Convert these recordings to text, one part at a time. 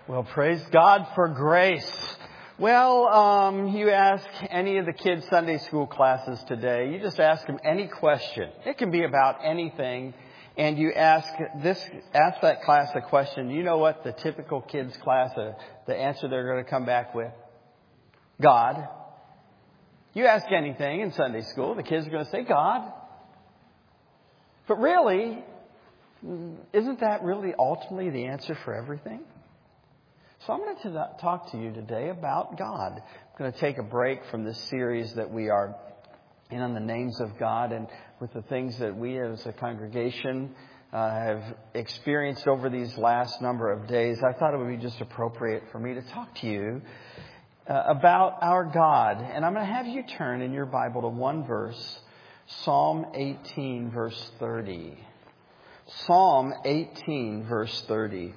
Well, praise God for grace. Well, you ask any of the kids' Sunday school classes today, you just ask them any question. It can be about anything. And you ask that class a question. You know what the typical kids' class, the answer they're going to come back with? God. You ask anything in Sunday school, the kids are going to say God. But really, isn't that really ultimately the answer for everything? So I'm going to talk to you today about God. I'm going to take a break from this series that we are in on the names of God and with the things that we as a congregation have experienced over these last number of days. I thought it would be just appropriate for me to talk to you about our God. And I'm going to have you turn in your Bible to one verse, Psalm 18, verse 30. Psalm 18, verse 30.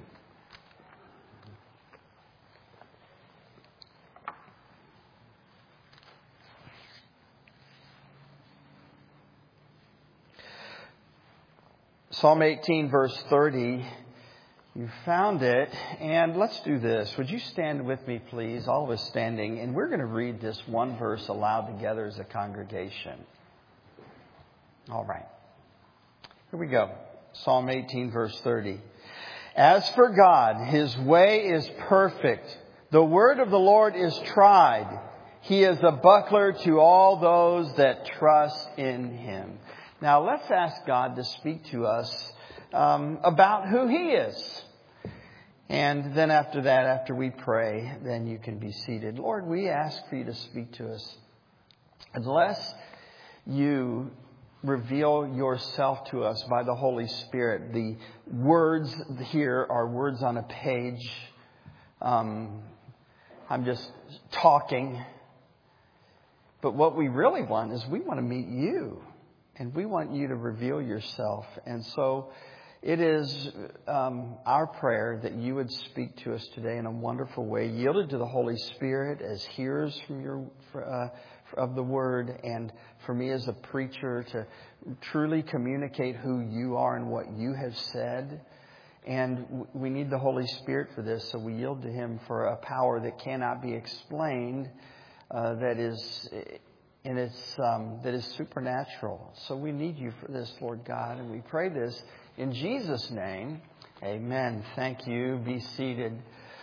Psalm 18, verse 30, you found it, and let's do this. Would you stand with me, please? All of us standing, and we're going to read this one verse aloud together as a congregation. All right. Here we go. Psalm 18, verse 30. As for God, His way is perfect. The word of the Lord is tried. He is a buckler to all those that trust in Him. Now, let's ask God to speak to us about who He is. And then after that, after we pray, then you can be seated. Lord, we ask for you to speak to us. Unless you reveal yourself to us by the Holy Spirit, the words here are words on a page. I'm just talking. But what we really want is we want to meet you. And we want you to reveal yourself. And so it is our prayer that you would speak to us today in a wonderful way, yielded to the Holy Spirit as hearers from of the Word, and for me as a preacher to truly communicate who you are and what you have said. And we need the Holy Spirit for this, so we yield to Him for a power that cannot be explained, that is supernatural. So we need you for this, Lord God. And we pray this in Jesus' name. Amen. Thank you. Be seated.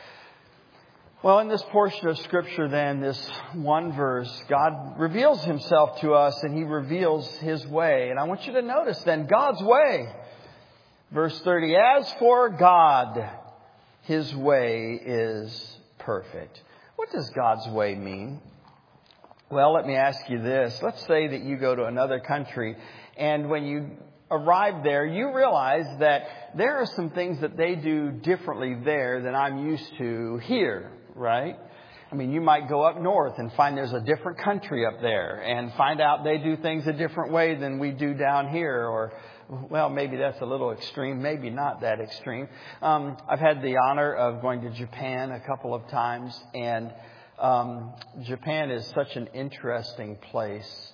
Well, in this portion of Scripture then, this one verse, God reveals Himself to us and He reveals His way. And I want you to notice then God's way. Verse 30, as for God, His way is perfect. What does God's way mean? Well, let me ask you this. Let's say that you go to another country, and when you arrive there, you realize that there are some things that they do differently there than I'm used to here, right? I mean, you might go up north and find there's a different country up there and find out they do things a different way than we do down here. Or, well, maybe that's a little extreme, maybe not that extreme. I've had the honor of going to Japan a couple of times, and Japan is such an interesting place.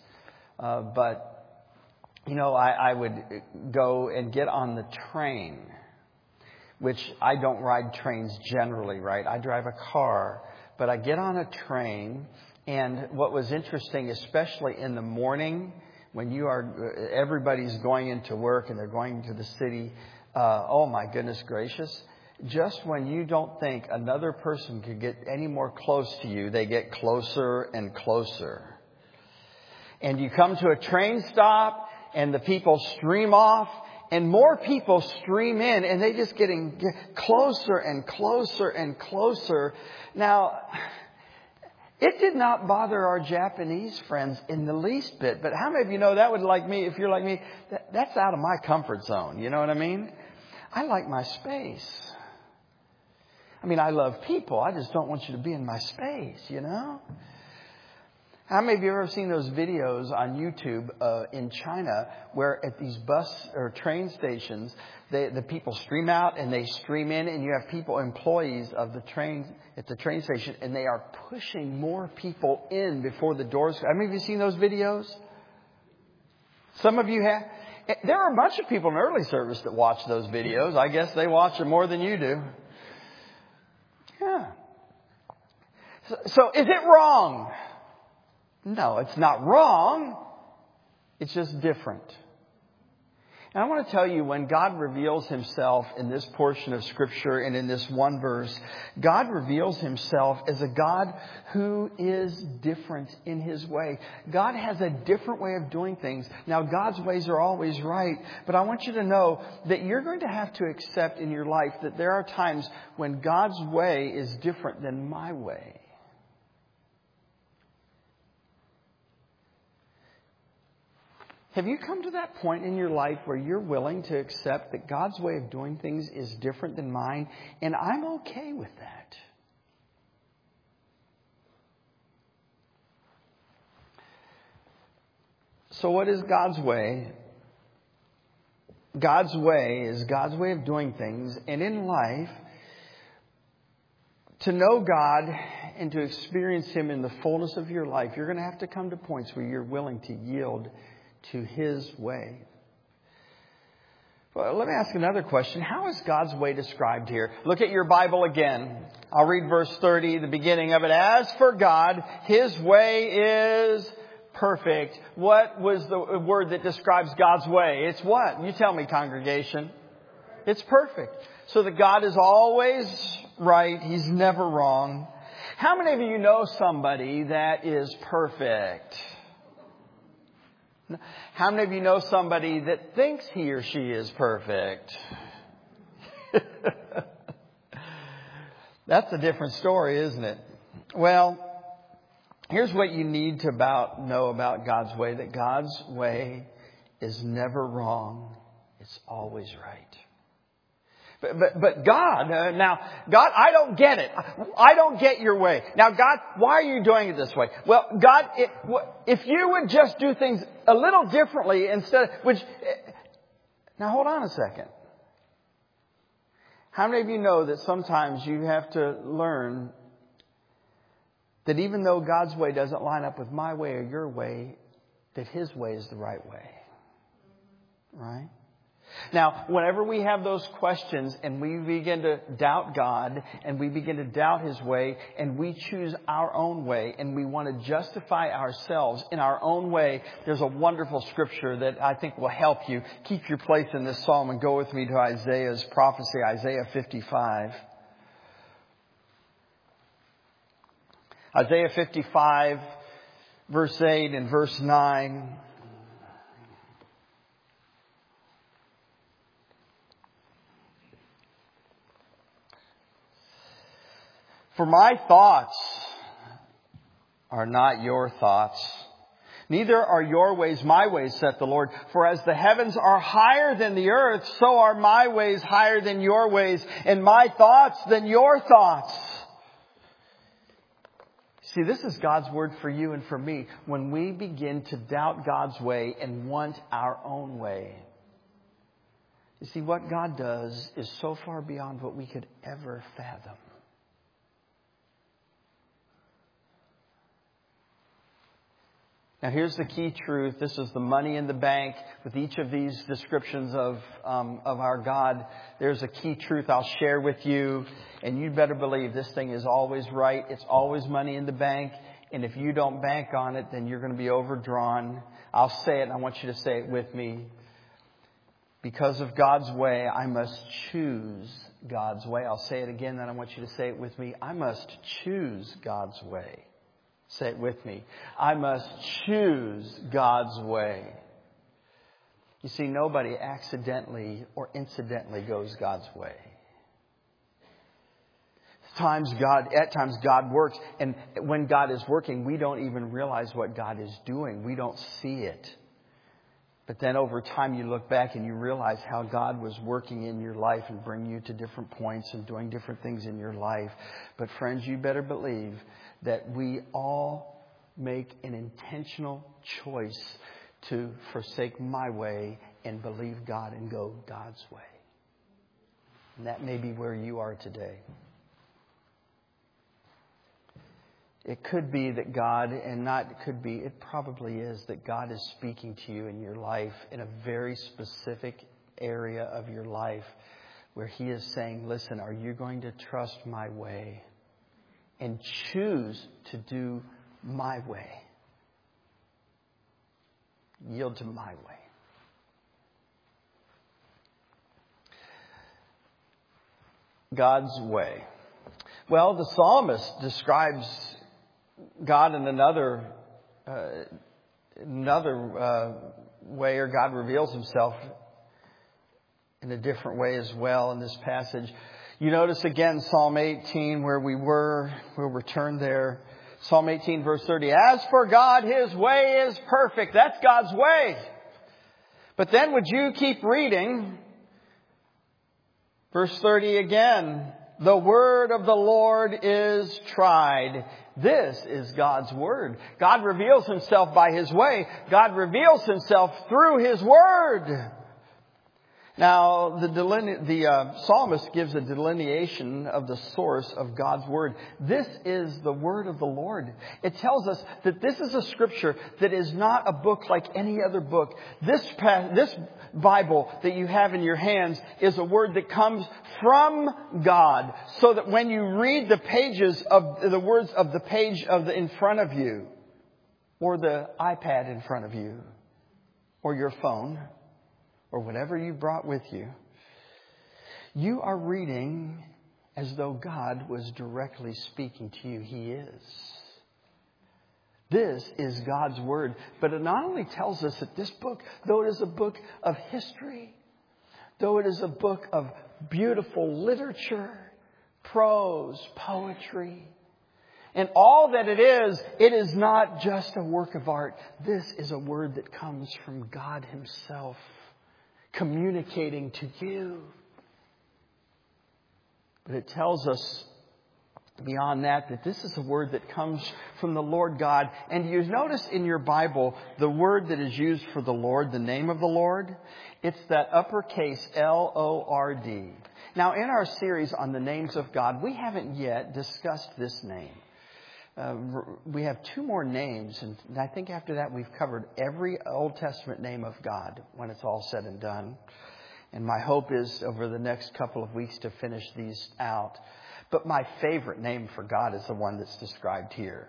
But, you know, I would go and get on the train, which I don't ride trains generally, right? I drive a car, but I get on a train. And what was interesting, especially in the morning when everybody's going into work and they're going to the city. Oh, my goodness gracious. Just when you don't think another person could get any more close to you, they get closer and closer. And you come to a train stop and the people stream off and more people stream in and they just getting closer and closer and closer. Now, it did not bother our Japanese friends in the least bit. But how many of you know that would, like me, if you're like me, that's out of my comfort zone. You know what I mean? I like my space. I mean, I love people. I just don't want you to be in my space, you know? How many of you have ever seen those videos on YouTube in China where at these bus or train stations, the people stream out and they stream in, and you have people, employees of the train at the train station, and they are pushing more people in before the doors. How many of you seen those videos? Some of you have. There are a bunch of people in early service that watch those videos. I guess they watch them more than you do. Yeah. So is it wrong? No, it's not wrong. It's just different. And I want to tell you, when God reveals Himself in this portion of Scripture and in this one verse, God reveals Himself as a God who is different in His way. God has a different way of doing things. Now, God's ways are always right, but I want you to know that you're going to have to accept in your life that there are times when God's way is different than my way. Have you come to that point in your life where you're willing to accept that God's way of doing things is different than mine, and I'm okay with that? So what is God's way? God's way is God's way of doing things, and in life, to know God and to experience Him in the fullness of your life, you're going to have to come to points where you're willing to yield to His way. Well, let me ask another question. How is God's way described here? Look at your Bible again. I'll read verse 30, the beginning of it. As for God, His way is perfect. What was the word that describes God's way? It's what? You tell me, congregation. It's perfect. So that God is always right. He's never wrong. How many of you know somebody that is perfect? How many of you know somebody that thinks he or she is perfect? That's a different story, isn't it? Well, here's what you need to know about God's way. That God's way is never wrong. It's always right. But God, God, I don't get it. I don't get your way. Now, God, why are you doing it this way? Well, God, if you would just do things a little differently now hold on a second. How many of you know that sometimes you have to learn that even though God's way doesn't line up with my way or your way, that His way is the right way? Right? Now, whenever we have those questions and we begin to doubt God and we begin to doubt His way and we choose our own way and we want to justify ourselves in our own way, there's a wonderful scripture that I think will help you. Keep your place in this psalm and go with me to Isaiah's prophecy, Isaiah 55. Isaiah 55, verse 8 and verse 9. For my thoughts are not your thoughts, neither are your ways my ways, saith the Lord. For as the heavens are higher than the earth, so are my ways higher than your ways, and my thoughts than your thoughts. See, this is God's word for you and for me. When we begin to doubt God's way and want our own way. You see, what God does is so far beyond what we could ever fathom. Now, here's the key truth. This is the money in the bank. With each of these descriptions of our God, there's a key truth I'll share with you. And you'd better believe this thing is always right. It's always money in the bank. And if you don't bank on it, then you're going to be overdrawn. I'll say it, and I want you to say it with me. Because of God's way, I must choose God's way. I'll say it again, then I want you to say it with me. I must choose God's way. Say it with me. I must choose God's way. You see, nobody accidentally or incidentally goes God's way. At times God works, and when God is working, we don't even realize what God is doing. We don't see it. But then over time you look back and you realize how God was working in your life and bringing you to different points and doing different things in your life. But friends, you better believe that we all make an intentional choice to forsake my way and believe God and go God's way. And that may be where you are today. It could be that God, and not it could be, it probably is, that God is speaking to you in your life in a very specific area of your life where He is saying, listen, are you going to trust my way and choose to do my way? Yield to my way. God's way. Well, the psalmist describes God in another way, or God reveals Himself in a different way as well in this passage. You notice again Psalm 18 where we'll return there. Psalm 18 verse 30. As for God, His way is perfect. That's God's way. But then would you keep reading? Verse 30 again. The word of the Lord is tried. This is God's word. God reveals Himself by His way. God reveals Himself through His word. Now, the psalmist gives a delineation of the source of God's word. This is the word of the Lord. It tells us that this is a scripture that is not a book like any other book. This Bible that you have in your hands is a word that comes from God, so that when you read the pages of the words of the page in front of you, or the iPad in front of you, or your phone, or whatever you brought with you, you are reading as though God was directly speaking to you. He is. This is God's Word. But it not only tells us that this book, though it is a book of history, though it is a book of beautiful literature, prose, poetry, and all that it is not just a work of art. This is a word that comes from God Himself, communicating to you. But it tells us beyond that this is a word that comes from the Lord God. And you notice in your Bible, the word that is used for the Lord, the name of the Lord, it's that uppercase Lord. Now, in our series on the names of God, we haven't yet discussed this name. We have two more names, and I think after that we've covered every Old Testament name of God when it's all said and done. And my hope is over the next couple of weeks to finish these out. But my favorite name for God is the one that's described here.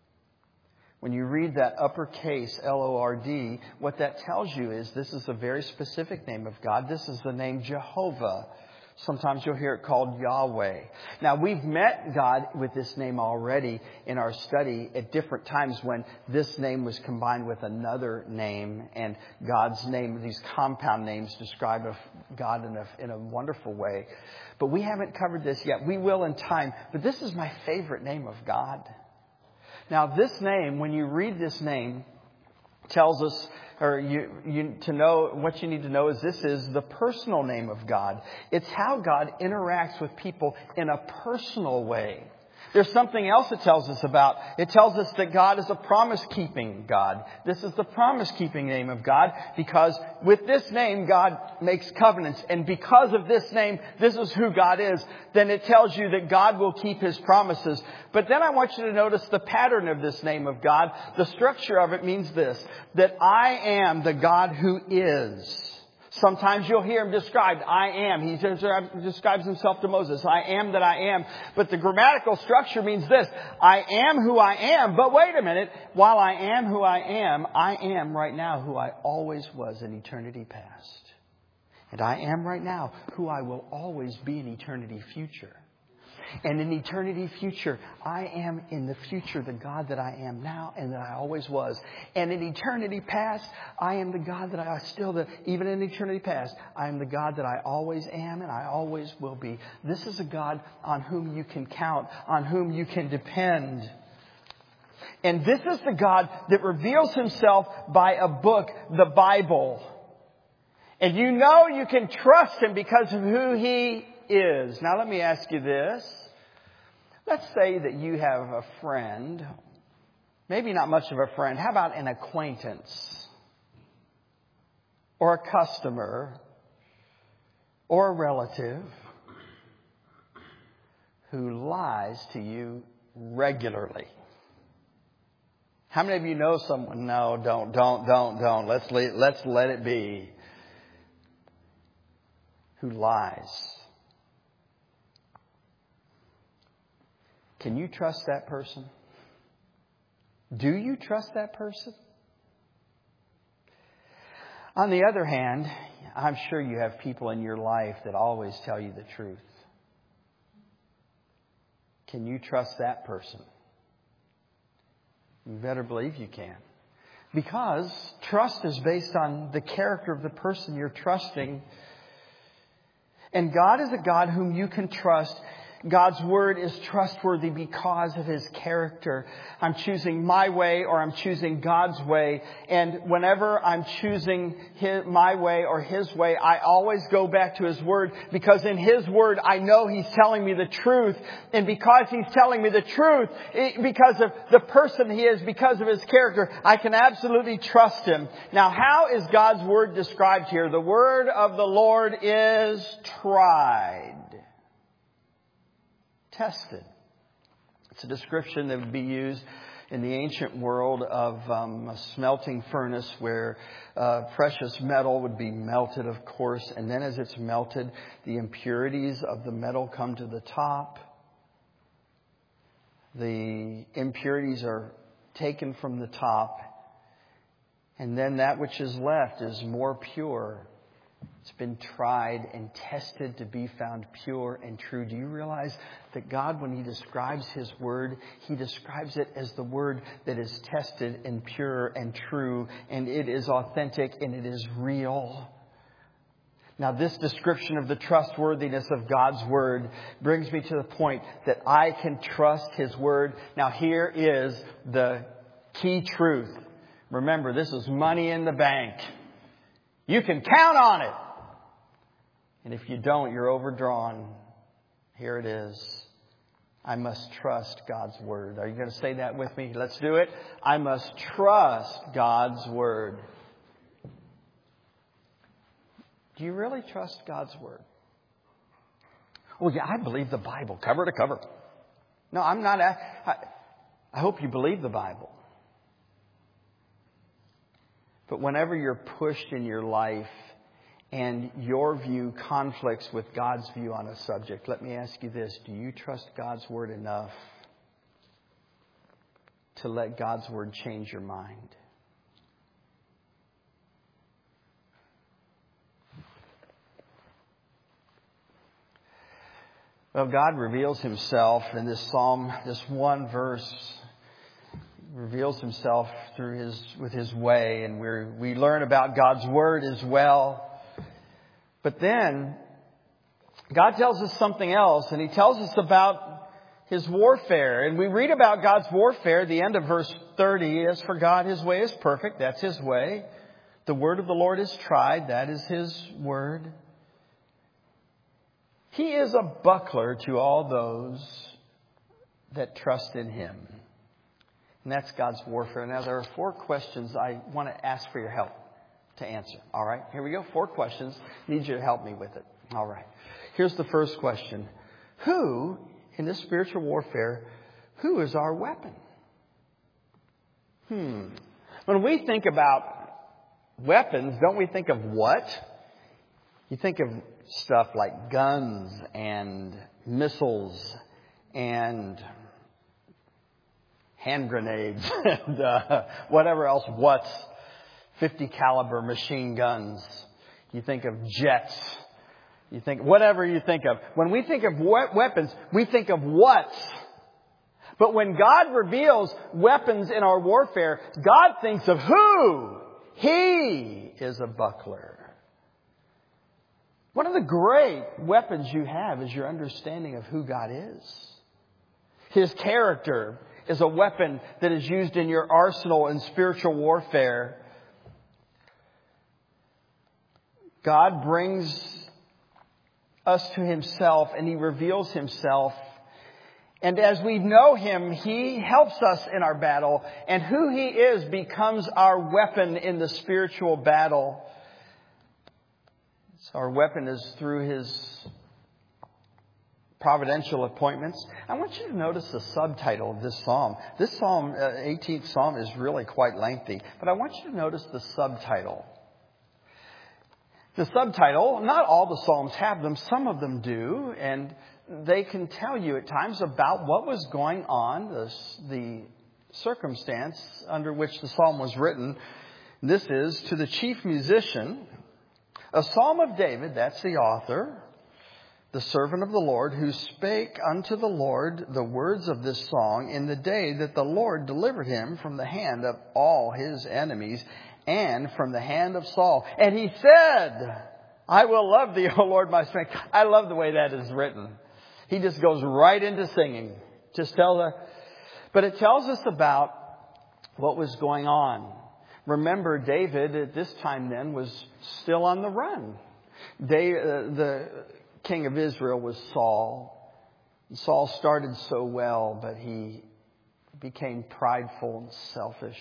When you read that uppercase Lord, what that tells you is this is a very specific name of God. This is the name Jehovah. Sometimes you'll hear it called Yahweh. Now, we've met God with this name already in our study at different times when this name was combined with another name, and God's name, these compound names describe God in a wonderful way. But we haven't covered this yet. We will in time. But this is my favorite name of God. Now, this name, when you read this name, tells us, or to know what you need to know is this is the personal name of God. It's how God interacts with people in a personal way. There's something else it tells us about. It tells us that God is a promise-keeping God. This is the promise-keeping name of God because with this name, God makes covenants. And because of this name, this is who God is. Then it tells you that God will keep His promises. But then I want you to notice the pattern of this name of God. The structure of it means this, that I am the God who is. Sometimes you'll hear Him described, I am. He describes Himself to Moses, I am that I am. But the grammatical structure means this, I am who I am. But wait a minute, while I am who I am right now who I always was in eternity past. And I am right now who I will always be in eternity future. And in eternity future, I am in the future the God that I am now and that I always was. And in eternity past, I am the God that I still, even in eternity past, I am the God that I always am and I always will be. This is a God on whom you can count, on whom you can depend. And this is the God that reveals Himself by a book, the Bible. And you know you can trust Him because of who He is. Now let me ask you this. Let's say that you have a friend, maybe not much of a friend. How about an acquaintance or a customer or a relative who lies to you regularly? How many of you know someone? No, don't. Let's let it be. Who lies. Can you trust that person? Do you trust that person? On the other hand, I'm sure you have people in your life that always tell you the truth. Can you trust that person? You better believe you can. Because trust is based on the character of the person you're trusting. And God is a God whom you can trust. God's Word is trustworthy because of His character. I'm choosing my way or I'm choosing God's way. And whenever I'm choosing my way or His way, I always go back to His Word. Because in His Word, I know He's telling me the truth. And because He's telling me the truth, because of the person He is, because of His character, I can absolutely trust Him. Now, how is God's Word described here? The Word of the Lord is tried. Tested. It's a description that would be used in the ancient world of a smelting furnace where precious metal would be melted, of course. And then as it's melted, the impurities of the metal come to the top. The impurities are taken from the top. And then that which is left is more pure. It's been tried and tested to be found pure and true. Do you realize that God, when He describes His Word, He describes it as the Word that is tested and pure and true, and it is authentic and it is real? Now, this description of the trustworthiness of God's Word brings me to the point that I can trust His Word. Now, here is the key truth. Remember, this is money in the bank. You can count on it. And if you don't, you're overdrawn. Here it is. I must trust God's Word. Are you going to say that with me? Let's do it. I must trust God's Word. Do you really trust God's Word? Well, yeah, I believe the Bible, cover to cover. No, I'm not. I hope you believe the Bible. But whenever you're pushed in your life and your view conflicts with God's view on a subject, let me ask you this. Do you trust God's Word enough to let God's Word change your mind? Well, God reveals Himself in this psalm, this one verse. Reveals Himself with His way, and we learn about God's Word as well. But then God tells us something else, and He tells us about His warfare. And we read about God's warfare at the end of verse 30. As for God, His way is perfect. That's His way. The word of the Lord is tried. That is His word. He is a buckler to all those that trust in Him. And that's God's warfare. Now, there are 4 questions I want to ask for your help to answer. All right, here we go. 4 questions. Need you to help me with it. All right. Here's the first question. Who, in this spiritual warfare, who is our weapon? When we think about weapons, don't we think of what? You think of stuff like guns and missiles and hand grenades and whatever else, 50 caliber machine guns. You think of jets. You think, whatever you think of. When we think of weapons, we think of what? But when God reveals weapons in our warfare, God thinks of who? He is a buckler. One of the great weapons you have is your understanding of who God is. His character is a weapon that is used in your arsenal in spiritual warfare. God brings us to Himself and He reveals Himself. And as we know Him, He helps us in our battle. And who He is becomes our weapon in the spiritual battle. So our weapon is through His providential appointments. I want you to notice the subtitle of this psalm. This psalm, 18th psalm, is really quite lengthy. But I want you to notice the subtitle. The subtitle, not all the psalms have them. Some of them do. And they can tell you at times about what was going on, the circumstance under which the psalm was written. This is to the chief musician, a psalm of David, that's the author, the servant of the Lord, who spake unto the Lord the words of this song in the day that the Lord delivered him from the hand of all his enemies and from the hand of Saul. And he said, I will love thee, O Lord, my strength. I love the way that is written. He just goes right into singing. But it tells us about what was going on. Remember, David at this time then was still on the run. The king of Israel was Saul. Saul started so well, but he became prideful and selfish.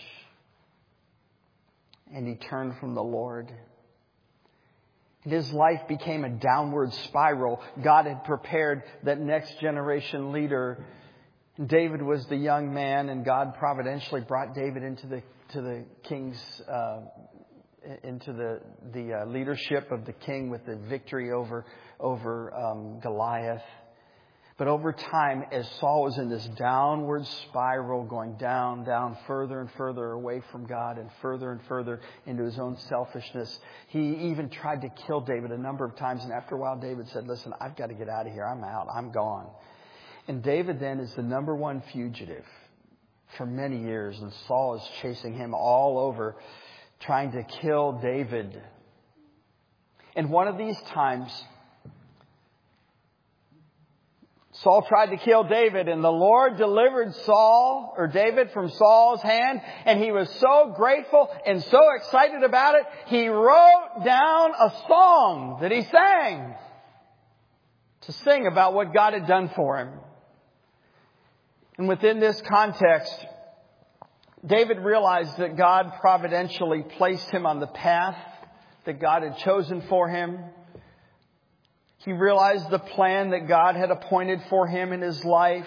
And he turned from the Lord. And his life became a downward spiral. God had prepared that next generation leader. David was the young man, and God providentially brought David into the king's into the leadership of the king with the victory over Goliath. But over time, as Saul was in this downward spiral, going down, further and further away from God and further into his own selfishness, he even tried to kill David a number of times. And after a while, David said, listen, I've got to get out of here. I'm out. I'm gone. And David then is the number one fugitive for many years. And Saul is chasing him all over, trying to kill David. And one of these times, Saul tried to kill David, and the Lord delivered David from Saul's hand, and he was so grateful and so excited about it, he wrote down a song that he sang to sing about what God had done for him. And within this context, David realized that God providentially placed him on the path that God had chosen for him. He realized the plan that God had appointed for him in his life.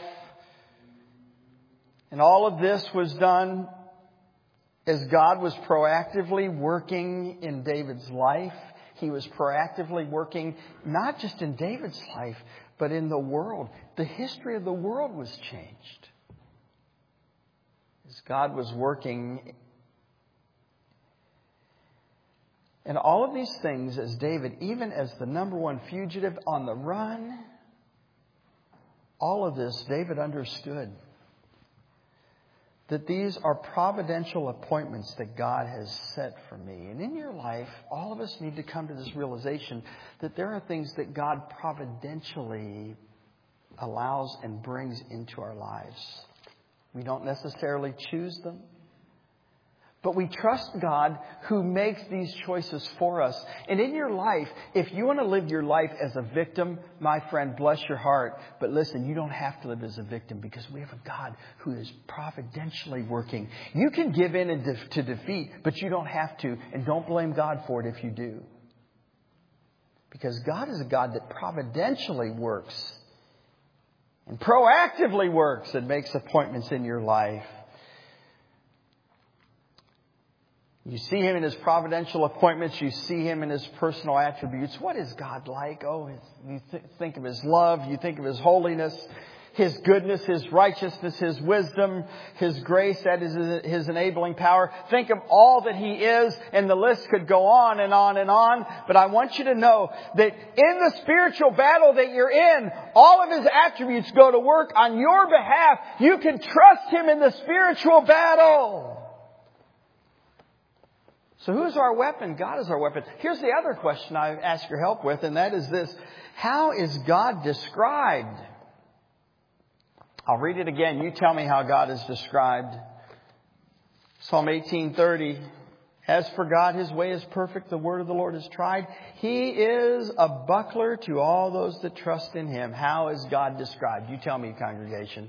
And all of this was done as God was proactively working in David's life. He was proactively working not just in David's life, but in the world. The history of the world was changed as God was working. And all of these things, as David, even as the number one fugitive on the run, all of this, David understood that these are providential appointments that God has set for me. And in your life, all of us need to come to this realization that there are things that God providentially allows and brings into our lives. We don't necessarily choose them, but we trust God who makes these choices for us. And in your life, if you want to live your life as a victim, my friend, bless your heart. But listen, you don't have to live as a victim because we have a God who is providentially working. You can give in to defeat, but you don't have to. And don't blame God for it if you do. Because God is a God that providentially works and proactively works and makes appointments in your life. You see Him in His providential appointments. You see Him in His personal attributes. What is God like? Oh, you think of His love. You think of His holiness, His goodness, His righteousness, His wisdom, His grace, that is His enabling power. Think of all that He is, and the list could go on and on and on. But I want you to know that in the spiritual battle that you're in, all of His attributes go to work on your behalf. You can trust Him in the spiritual battle. So who's our weapon? God is our weapon. Here's the other question I ask your help with, and that is this. How is God described? I'll read it again. You tell me how God is described. Psalm 18:30. As for God, His way is perfect. The word of the Lord is tried. He is a buckler to all those that trust in Him. How is God described? You tell me, congregation.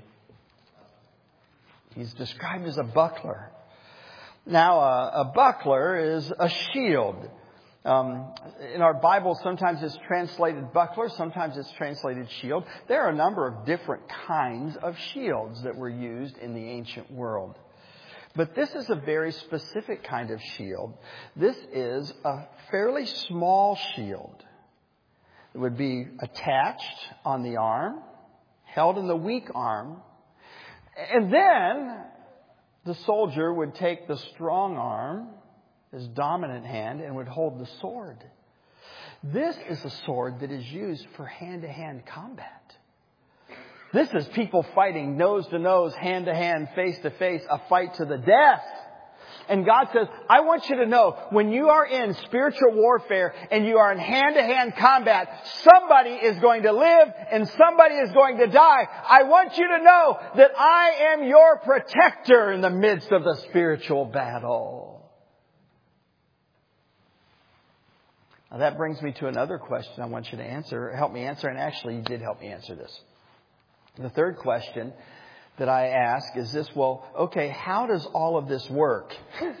He's described as a buckler. Now, a buckler is a shield. In our Bible, sometimes it's translated buckler, sometimes it's translated shield. There are a number of different kinds of shields that were used in the ancient world. But this is a very specific kind of shield. This is a fairly small shield It would be attached on the arm, held in the weak arm. And then the soldier would take the strong arm, his dominant hand, and would hold the sword. This is a sword that is used for hand-to-hand combat. This is people fighting nose to nose, hand to hand, face to face, a fight to the death. And God says, I want you to know, when you are in spiritual warfare and you are in hand-to-hand combat, somebody is going to live and somebody is going to die. I want you to know that I am your protector in the midst of the spiritual battle. Now that brings me to another question I want you to answer, help me answer, and actually you did help me answer this. The third question that I ask is this: well, okay, how does all of this work?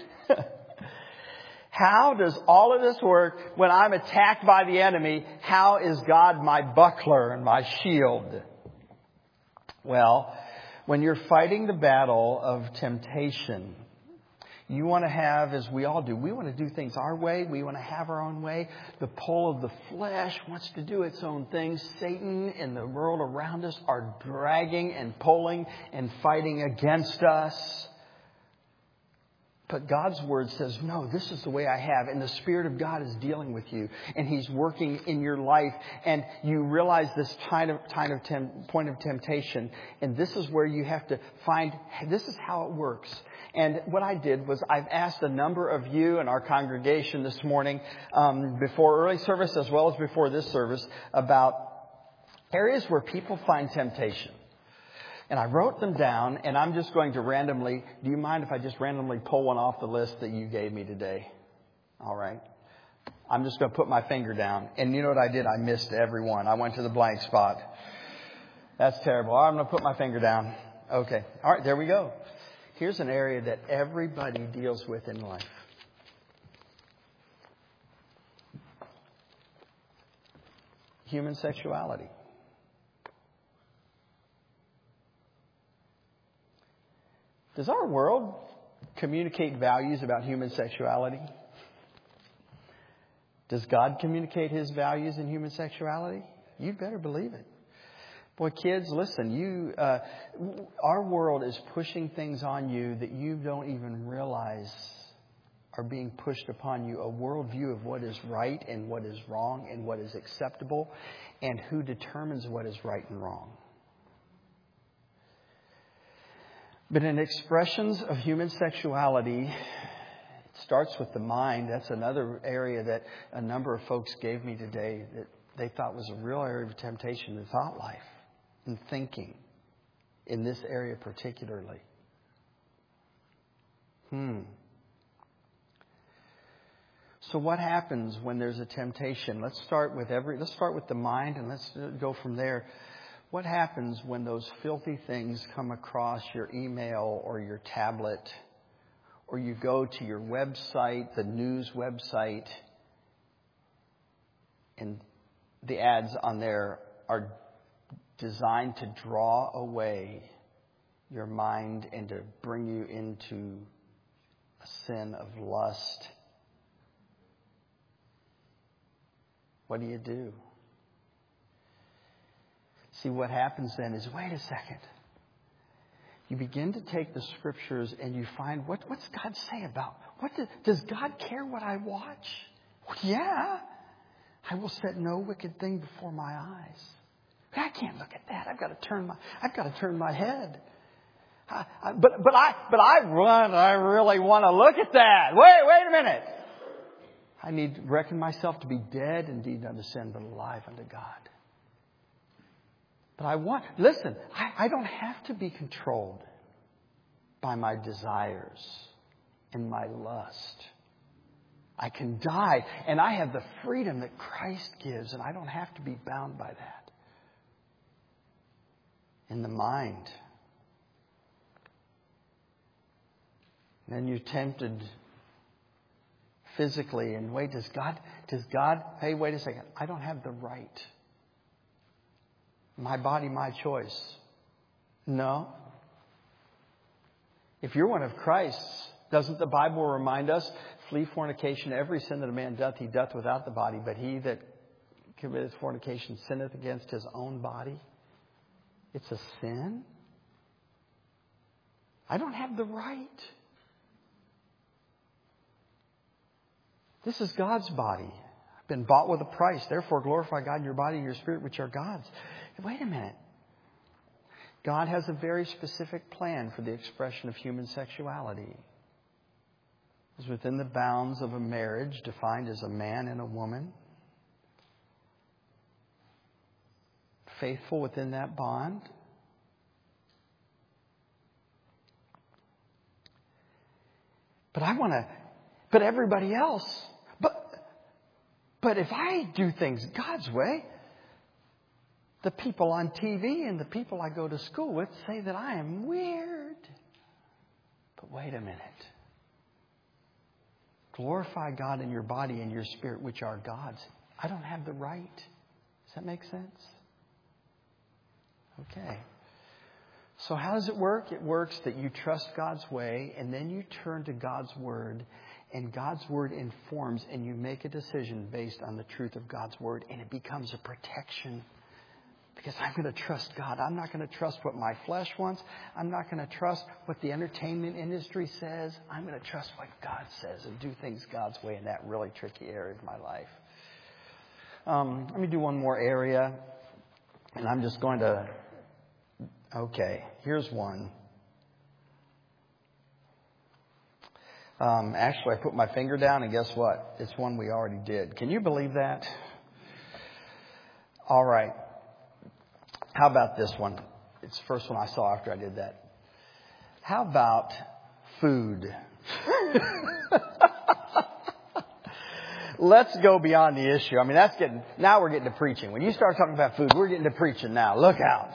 How does all of this work when I'm attacked by the enemy? How is God my buckler and my shield? Well, when you're fighting the battle of temptation, you want to have, as we all do, we want to do things our way. We want to have our own way. The pull of the flesh wants to do its own thing. Satan and the world around us are dragging and pulling and fighting against us. But God's Word says, no, this is the way I have. And the Spirit of God is dealing with you. And He's working in your life. And you realize this point of temptation. And this is where you have to find, this is how it works. And what I did was I've asked a number of you in our congregation this morning, before early service as well as before this service, about areas where people find temptation. And I wrote them down, and I'm just going to randomly, do you mind if I just randomly pull one off the list that you gave me today? All right. I'm just going to put my finger down. And you know what I did? I missed every one. I went to the blank spot. That's terrible. I'm going to put my finger down. Okay. All right, there we go. Here's an area that everybody deals with in life. Human sexuality. Does our world communicate values about human sexuality? Does God communicate His values in human sexuality? You better believe it. Boy, kids, listen, our world is pushing things on you that you don't even realize are being pushed upon you. A worldview of what is right and what is wrong and what is acceptable and who determines what is right and wrong. But in expressions of human sexuality, it starts with the mind. That's another area that a number of folks gave me today that they thought was a real area of temptation in thought life and thinking in this area particularly. So what happens when there's a temptation? Let's start with the mind and let's go from there. What happens when those filthy things come across your email or your tablet, or you go to your website, the news website, and the ads on there are designed to draw away your mind and to bring you into a sin of lust? What do? See, what happens then is, wait a second. You begin to take the Scriptures and you find, what's God say about? Does God care what I watch? Well, yeah. I will set no wicked thing before my eyes. I can't look at that. I've got to turn my head. But I really want to look at that. Wait a minute. I need to reckon myself to be dead indeed unto sin, but alive unto God. But I don't have to be controlled by my desires and my lust. I can die, and I have the freedom that Christ gives, and I don't have to be bound by that. In the mind. And then you're tempted physically, and wait a second, I don't have the right. My body, my choice. No. If you're one of Christ's, doesn't the Bible remind us, flee fornication, every sin that a man doth, he doth without the body, but he that committeth fornication sinneth against his own body. It's a sin. I don't have the right. This is God's body. I've been bought with a price. Therefore, glorify God in your body and your spirit, which are God's. Wait a minute. God has a very specific plan for the expression of human sexuality. It's within the bounds of a marriage defined as a man and a woman. Faithful within that bond. But everybody else. But if I do things God's way, the people on TV and the people I go to school with say that I am weird. But wait a minute. Glorify God in your body and your spirit, which are God's. I don't have the right. Does that make sense? Okay. So how does it work? It works that you trust God's way and then you turn to God's Word, and God's Word informs, and you make a decision based on the truth of God's Word, and it becomes a protection. Because I'm going to trust God. I'm not going to trust what my flesh wants. I'm not going to trust what the entertainment industry says. I'm going to trust what God says and do things God's way in that really tricky area of my life. Let me do one more area. And I'm just going to... Okay, here's one. Actually, I put my finger down, and guess what? It's one we already did. Can you believe that? All right. How about this one? It's the first one I saw after I did that. How about food? Let's go beyond the issue. I mean, now we're getting to preaching. When you start talking about food, we're getting to preaching now. Look out.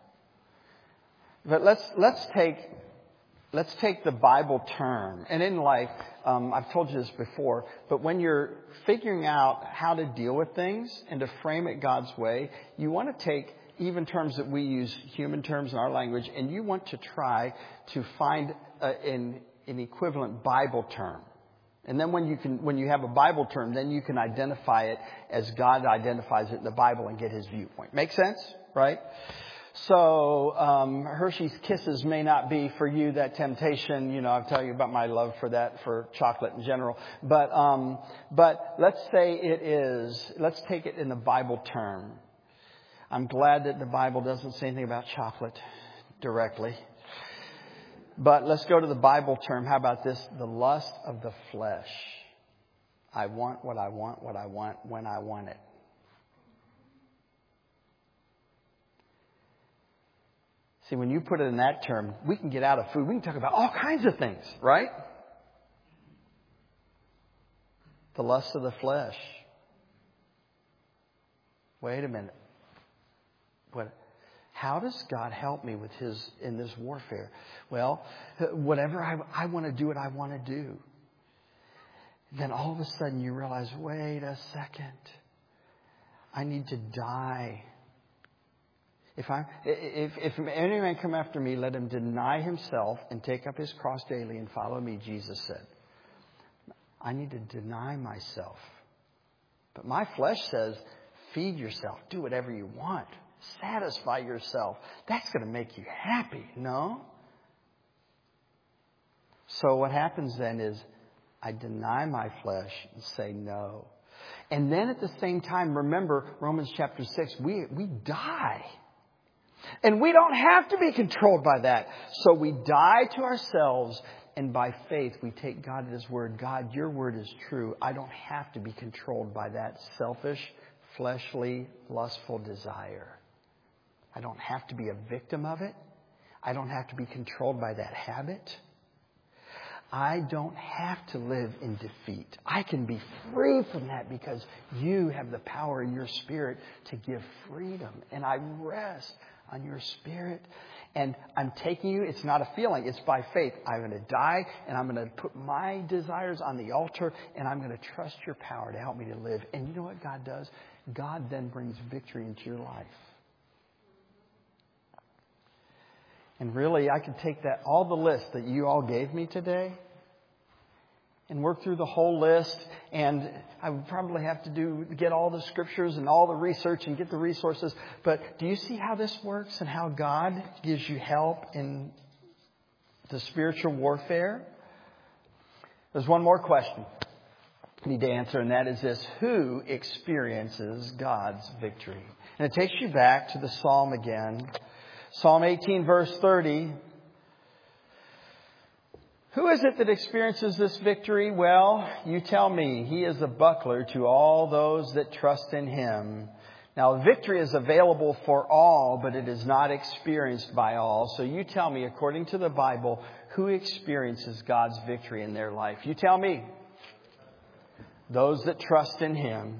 But let's take the Bible term. And in life, I've told you this before, but when you're figuring out how to deal with things and to frame it God's way, you want to take even terms that we use, human terms in our language, and you want to try to find an equivalent Bible term. And then when you have a Bible term, then you can identify it as God identifies it in the Bible and get His viewpoint. Make sense? Right? So, Hershey's Kisses may not be for you that temptation. You know, I'll tell you about my love for that, for chocolate in general. But let's say it is. Let's take it in the Bible term. I'm glad that the Bible doesn't say anything about chocolate directly. But let's go to the Bible term. How about this? The lust of the flesh. I want what I want, when I want it. See, when you put it in that term, we can get out of food. We can talk about all kinds of things, right? The lust of the flesh. Wait a minute. How does God help me in this warfare? Well, whatever I want to do what I want to do. Then all of a sudden you realize, wait a second. I need to die. If any man come after me, let him deny himself and take up his cross daily and follow me, Jesus said. I need to deny myself. But my flesh says, feed yourself. Do whatever you want. Satisfy yourself. That's going to make you happy, no? So what happens then is I deny my flesh and say no. And then at the same time, remember Romans chapter 6, we die. And we don't have to be controlled by that. So we die to ourselves, and by faith we take God at His word. God, your word is true. I don't have to be controlled by that selfish, fleshly, lustful desire. I don't have to be a victim of it. I don't have to be controlled by that habit. I don't have to live in defeat. I can be free from that because you have the power in your Spirit to give freedom. And I rest on your Spirit. And I'm taking you, it's not a feeling, it's by faith. I'm going to die and I'm going to put my desires on the altar and I'm going to trust your power to help me to live. And you know what God does? God then brings victory into your life. And really, I could take all the list that you all gave me today, and work through the whole list. And I would probably have to get all the scriptures and all the research and get the resources. But do you see how this works and how God gives you help in the spiritual warfare? There's one more question I need to answer, and that is this: who experiences God's victory? And it takes you back to the Psalm again. Psalm 18, verse 30. Who is it that experiences this victory? Well, you tell me. He is a buckler to all those that trust in Him. Now, victory is available for all, but it is not experienced by all. So you tell me, according to the Bible, who experiences God's victory in their life? You tell me. Those that trust in Him.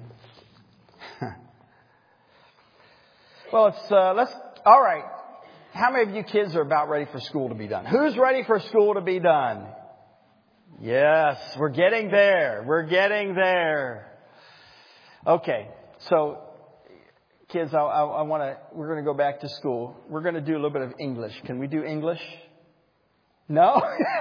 Well, all right. How many of you kids are about ready for school to be done? Who's ready for school to be done? Yes, we're getting there. We're getting there. Okay, so kids, we're going to go back to school. We're going to do a little bit of English. Can we do English? No?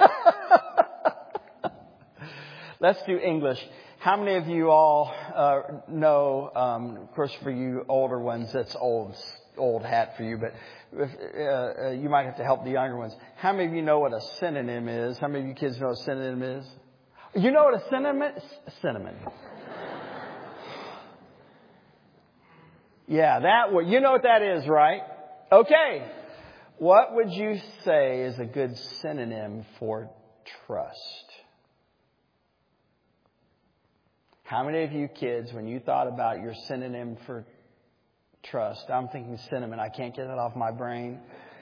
Let's do English. How many of you all know, of course for you older ones, that's old hat for you, but you might have to help the younger ones. How many of you know what a synonym is? How many of you kids know what a synonym is? You know what a synonym is? Cinnamon. Yeah, that word. You know what that is, right? Okay. What would you say is a good synonym for trust? How many of you kids, when you thought about your synonym for trust, I'm thinking cinnamon. I can't get it off my brain.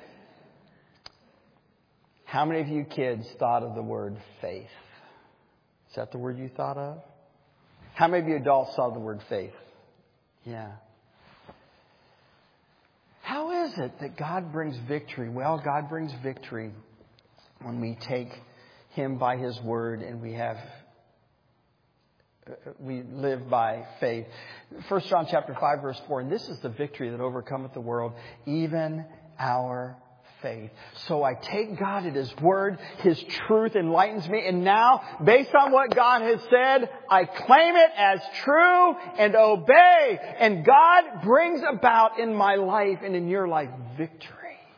How many of you kids thought of the word faith? Is that the word you thought of? How many of you adults saw the word faith? Yeah. How is it that God brings victory? Well, God brings victory when we take Him by His word and we live by faith. 1 John chapter 5, verse 4, and this is the victory that overcometh the world, even our faith. So I take God at His word. His truth enlightens me. And now, based on what God has said, I claim it as true and obey. And God brings about in my life and in your life victory.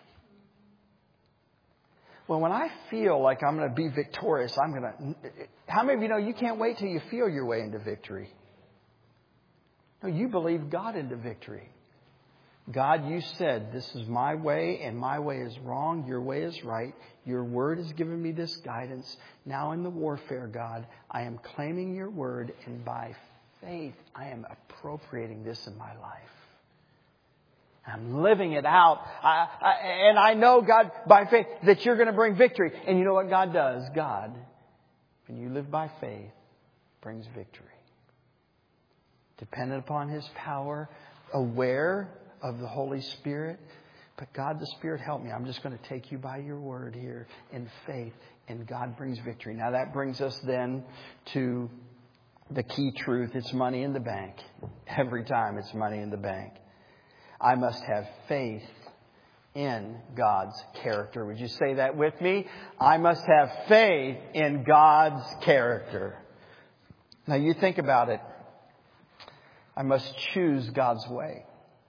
Well, when I feel like I'm going to be victorious, how many of you know you can't wait till you feel your way into victory? No, you believe God into victory. God, you said, this is my way and my way is wrong. Your way is right. Your word has given me this guidance. Now in the warfare, God, I am claiming your word, and by faith, I am appropriating this in my life. I'm living it out. And I know, God, by faith, that you're going to bring victory. And you know what God does? God, when you live by faith, brings victory. Dependent upon His power, aware of the Holy Spirit. But God, the Spirit, help me. I'm just going to take you by your word here in faith. And God brings victory. Now that brings us then to the key truth. It's money in the bank. Every time it's money in the bank. I must have faith in God's character. Would you say that with me? I must have faith in God's character. Now you think about it. I must choose God's way.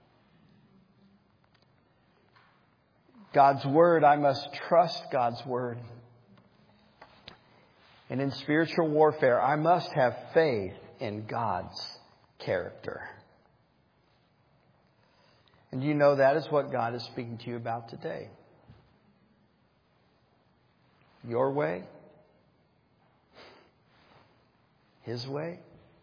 God's word, I must trust God's word. And in spiritual warfare, I must have faith in God's character. And you know that is what God is speaking to you about today. Your way, His way,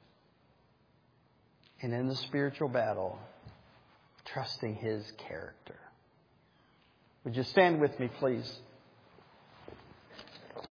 and in the spiritual battle, trusting His character. Would you stand with me, please?